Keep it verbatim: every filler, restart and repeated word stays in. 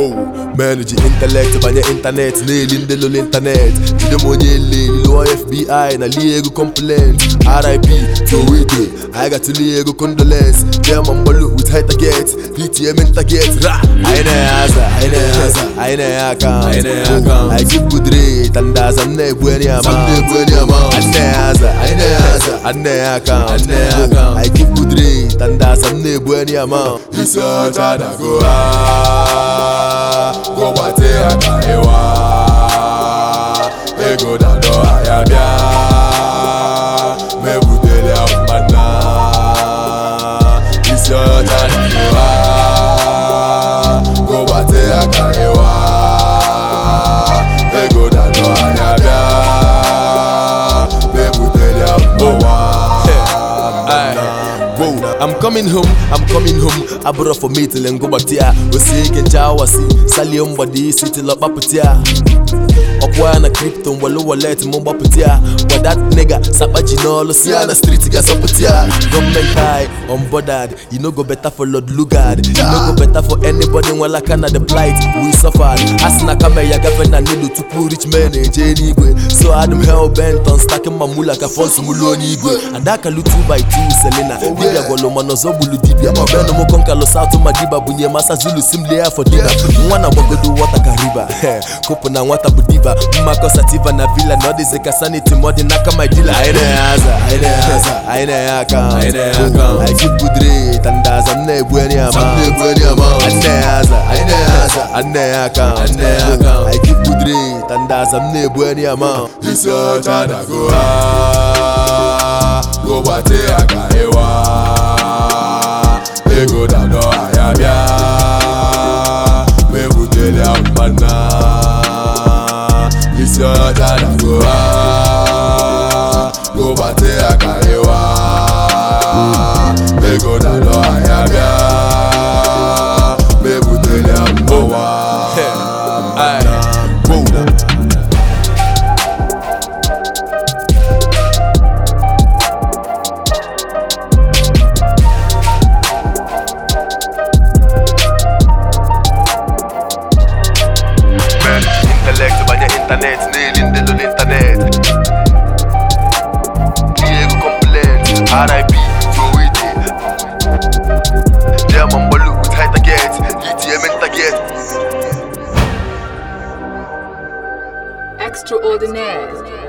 Wow, manage intellect banye internet, nail in the lol internet. Jide monye le, lo F B I na liego complaint. R I P to it, I got to liego condolence. Them mambalo with high target, P T M in target. Ra, I ne asa, I ne asa, I ne account, I ne account. I keep good rate and as I'm ne bueni ama, ne bueni ama. I ne asa, I ne asa, I ne account, I ne account. I keep good rate and as I'm ne bueni ama. This all chada go ah, go bate akaewa, ego dado ayabia, me budele ambana. This all chada go ah, go bate akaewa, ego dado ayabia, me budele ambana. I'm coming home, I'm coming home. I brought for me till and go back here. We see get jawasi, sali umbadi, city la paputia. Okwa na crypto, walo wallet, mumba putia. But that nigga, sabaji no, lo see on the street, get saputia. Government high, unbothered. You know go better for Lord Lugard. You know go better for anybody when like the plight we suffered. Asina kame ya gavana nido to poor rich men Jenny gwe. So I'm hell bent on stacking my mula ka fonsu muloni gwe. And that can look two by two Selena. Bibia golo mano zobulu dibia. Mabeno mo konka lo sautu madiba bunye masa zulu simple air for dinner. Mwana wagodo wata kariba. Kopo na wata budiba. Mako sativa na villa no de zeka sanity modi naka my dealer. Aine aza, aine aza, aine account, aine account. I keep good rate and as I'm ne bueni ama, ne bueni ama. Aine aza, aine aza, aine account, aine account. I keep good rate and as I'm ne bueni ama. This all chada go ah, go bate akaewa, ego dado ayabia, me budele ambana. This all chada go ah, go bate akaewa, ego dado ayabia, me budele ambana. Intellect by the internet, nail in the lol internet. Diego complaint, R I P to it. Them mambalo with high target, P T M in target. Extraordinaire.